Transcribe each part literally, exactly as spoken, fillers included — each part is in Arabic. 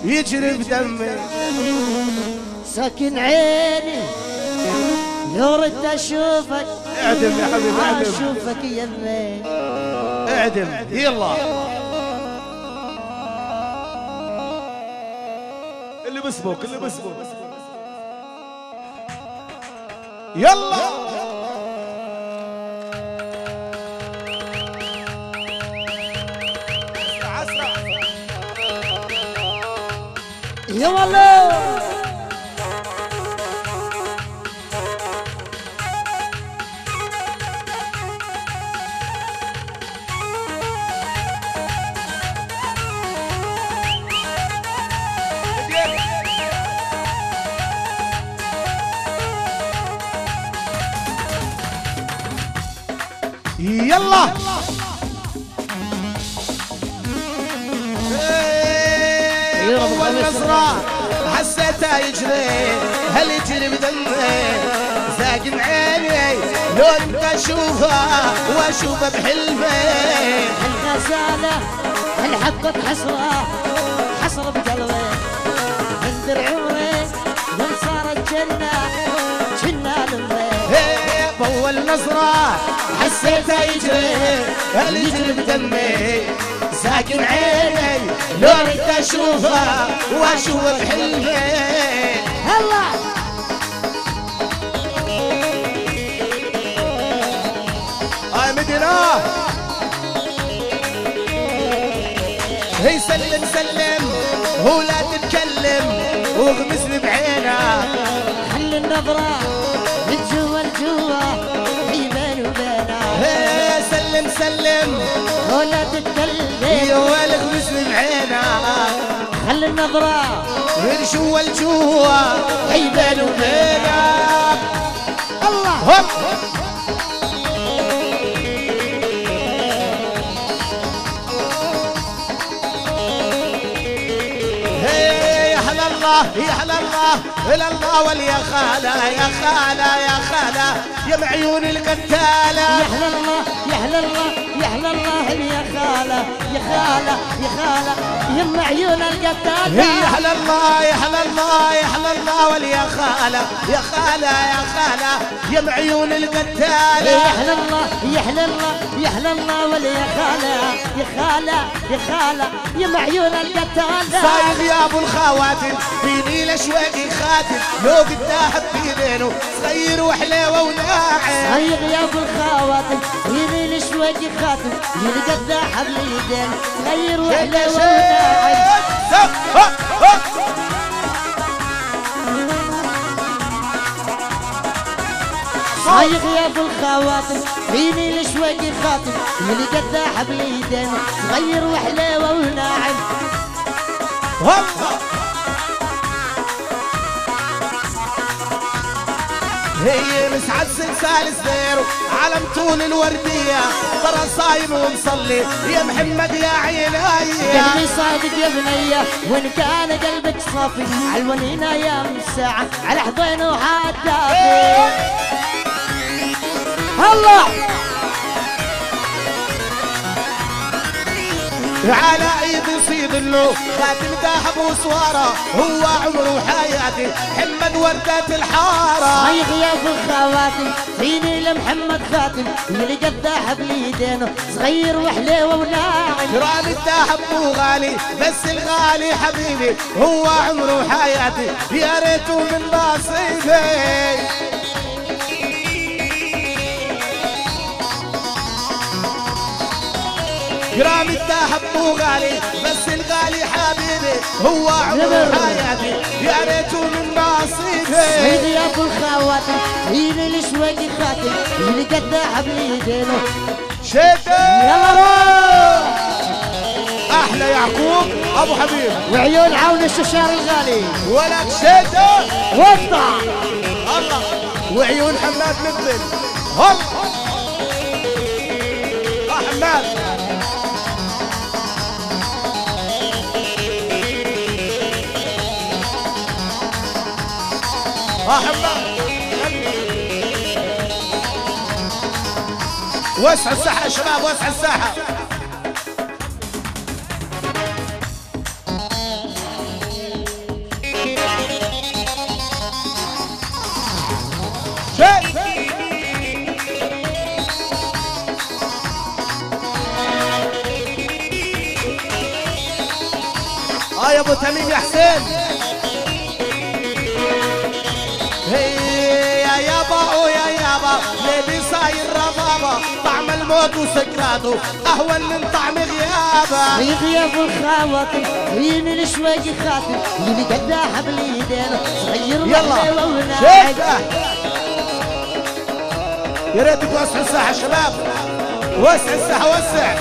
يجري بدمي ساكن عيني لو ردت اشوفك اعدم يا حبيبي ما اعدم اشوفك يمي اعدم يلا اللي بسبوك اللي بسبوك يلا يا والله يلا اول نظرة حسيتها يجري هل يجري بدمي ساكن عيني لو انت اشوفها واشوفها بحلمي الغزالة الحبة حسرة حسرة بقلبي انذر عمري من صارت جنة جنة لمي بأول نظرة حسيتها يجري هل يجري بدمي ساكن عيني لو انت اشوفها واشوفها بحلمي هلا هاي مدينة هي سلم سلم هو لا تتكلم واغمسني بعينك خلي النظرة من جوا لجوا هي بين وبينك هي سلم سلم ولا تتكلم ايوه اغمسني بعينك خلي النظرة من جوا لجوا هي بين وبينك الله هوب يا حلا الله إلى الله واليا خالة يا خالة يا خالة يا معيون القتالة يا حلا الله يا حلا الله يا حلا الله يا خالة يا خالة يا خالة يم عيون القتالة يا حلا الله يا حلا الله يا حلا الله واليا خالة يا خالة يا خالة يا معيون القتالة يا حلا الله يا حلا الله يا حلا الله واليا خالة يا خالة يا خالة يا معيون القتالة صايغ يا ابو الخواتم فيني لشواقي خاتم لو قداها بيدينه صغير وحلاوه وناعم صايغ يا ابو الخواتم فيني لشواقي خاتم يلقى الذهب ليدين صغير وحلاوه وناعم صايغ يا ابو الخواتم فيني لشواقي خاتم يلقى الذهب ليدين صغير وحلاوه وناعم هي مسعد سلسال سدير علم طول الوردية ترى صايم ومصلي يا محمد يا عيناي قلبي صادق يا بنية وان كان قلبك صافي علونينا يا من ساعة على حضين وحدافي هلا على ايد يصيد له خاتم ذهب وصواره هو عمره وحياتي محمد وردات الحاره صايغ يا ابو الخواتم فيني لمحمد خاتم يلقى الذهب ليدينه صغير وحليوه وناعم جرام الذهب مو غالي بس الغالي حبيبي هو عمره وحياتي يا ريته من نصيبي جرام الذهب مو غالي بس الغالي حبيبي هو عمره حياتي يا ريته من نصيبي صايغ يا ابو الخواتم فيني لشواقي خاتم يلقى الذهب ليدينه شده يلا روح احلى يعقوب ابو حبيب وعيون عون الششار الغالي ولك شده وطع الله وعيون حماد مقبل هل اه حماد اه حماد وسع الساحة يا شباب وسع الساحة اه يا ابو تميم يا حسين. هي يا يابا ويا يابا ليبي صاير ربابة، طعم الموت وسكراته اهون من طعم غيابه. في غياب الخواطر يجيني الشواقي خاطر اللي قداها بالايدين صغير يلا وناعم. يا ريت توسعوا الساحة شباب، وسع الساحة وسع.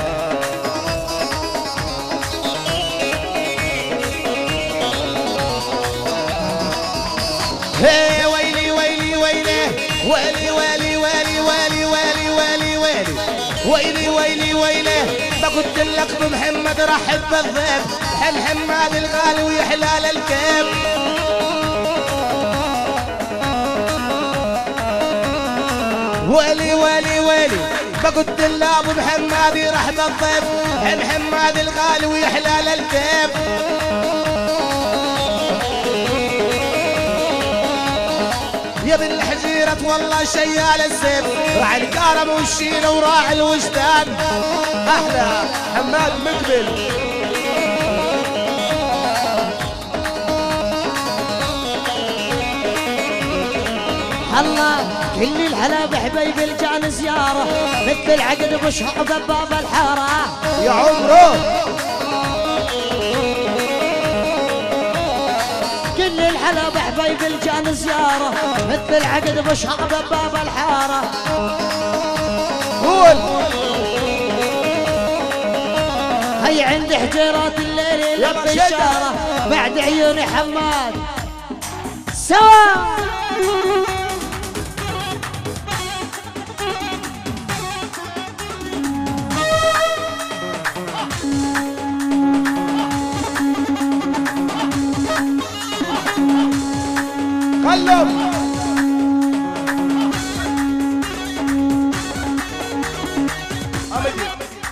هي ويلي ويلي ويلي ويلي ويلي ويلي ويلي ويلي ويلي ويلي ويلي ويلي ويلي. ما قلت لك بمحمد رحب بالضيف، محمد الغالي ويحلال الكيف. ويلي ويلي ويلي ما قلت له ابو محمد يرحب الضيف، محمد الغالي ويحلال الكيف. يا ابن الحجيرة والله شيال السيف، راعي الكرم والشيلة وراعي الوجدان. احلى حماد مقبل. الله كل الحلا بحبايب الجان زيارة، مثل العقد بشهق بباب الحارة. يا عمره كل الحلا بحبايب الجان زيارة، مثل العقد بشهق بباب الحارة. قول هي عند حجيرات الليل لب الشارة، بعد عيوني حماد سوا. قلب أمدي.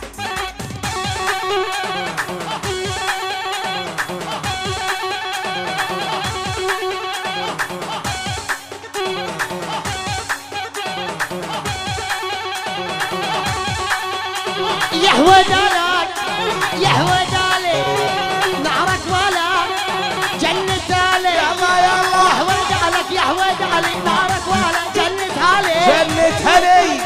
يا حودالك يا حودالي نعرك ولا جنة علي. يلا يلا يا حودالك يا حودالي نعرك ولا جنة علي. جنة هلي.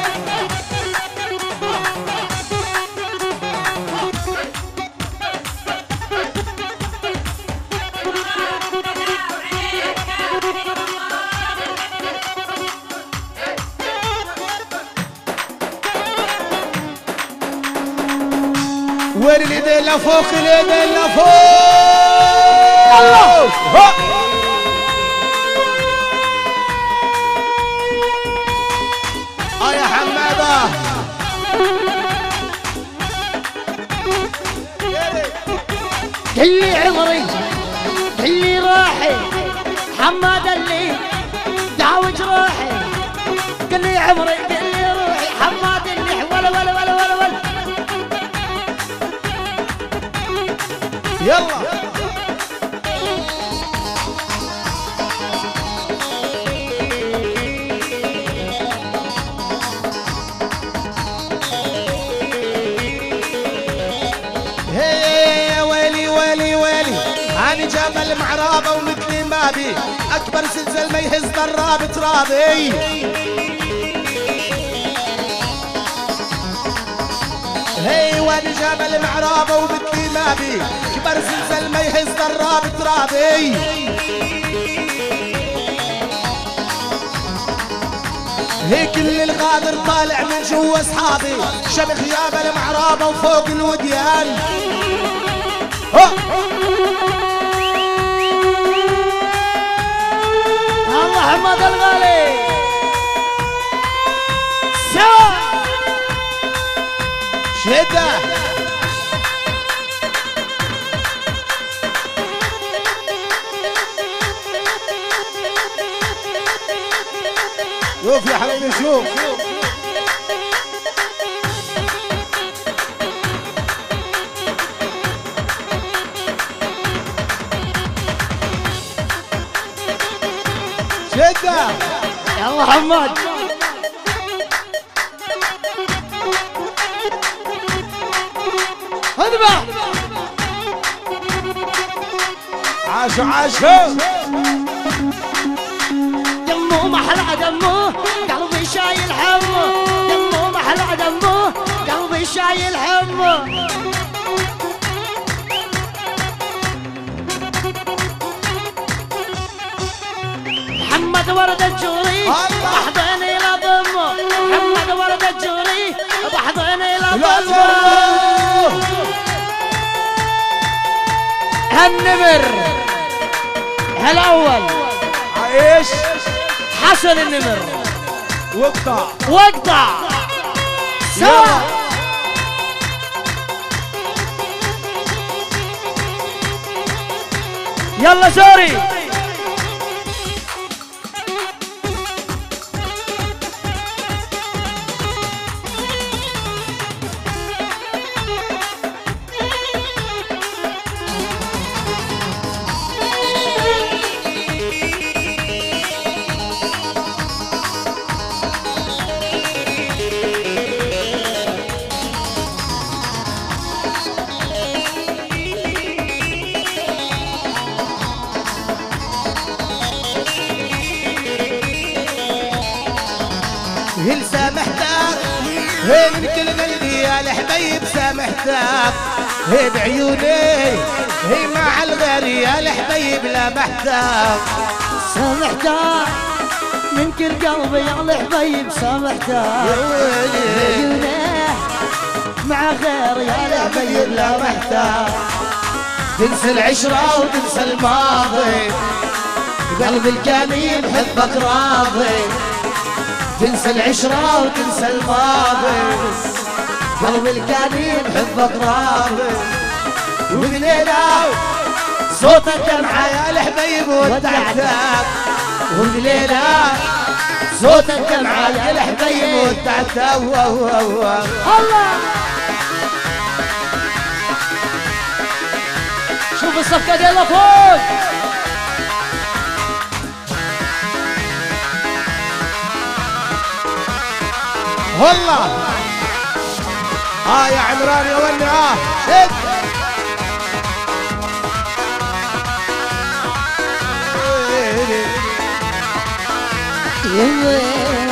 وين اليدين لفوق اليدين لفوق. الله اه يا حماده. كلي عمري كلي روحي حماد اللي داوج روحي. كلي عمري كلي روحي حماد اللي ولا ولا ولا ولا ولا. يلا هي ويلي ويلي ويلي أنا جبل معرابة ومثلي ما بي أكبر زلزال ما يهز ضراب ترابي. هي وانا جبل معرابة ومثلي ما بي أكبر زلزال ما يهز ضراب ترابي. هي كل الغادر طالع من جوا اصحابي، شبخ جبل معرابة وفوق الوديان. الله حماد الغالي سوا شدة. شوف يا حبيبي شوف. شدة يلا حماد. اذبح عاشوا عاشوا دمه محلى دمه قلبي شايل همه، دمه محلى دمه قلبي شايل همه. محمد ورد الجوري بحضني لضمه، محمد ورد الجوري بحضني لضمه. هالنمر هالاول عايش حسن النمر واقطع واقطع سوا. يلا زوري هل سامحتك هي من كل قلبي يا الحبيب سامحتك، هي بعيوني هي مع الغير يا الحبيب لا محتاج. سامحتك من كل قلبي يا الحبيب سامحتك، بعيوني مع غير يا الحبيب لا محتاج. تنسى العشرة وتنسى الماضي، قلبي الكامل بحبك راضي. تنسى العشرة وتنسى الماضي، قلبي الكامل بحبك راضي. وبليلة صوت الدمعة يا الحبيب ودعتك، وبليلة صوت الدمعة يا الحبيب ودعتك. الله شوف الصفقة ديالها فوق. والله اه يا عمران يا ولي اه شد يا ويل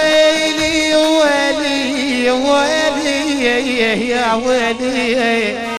ويلي ويلي ويلي يا ويلي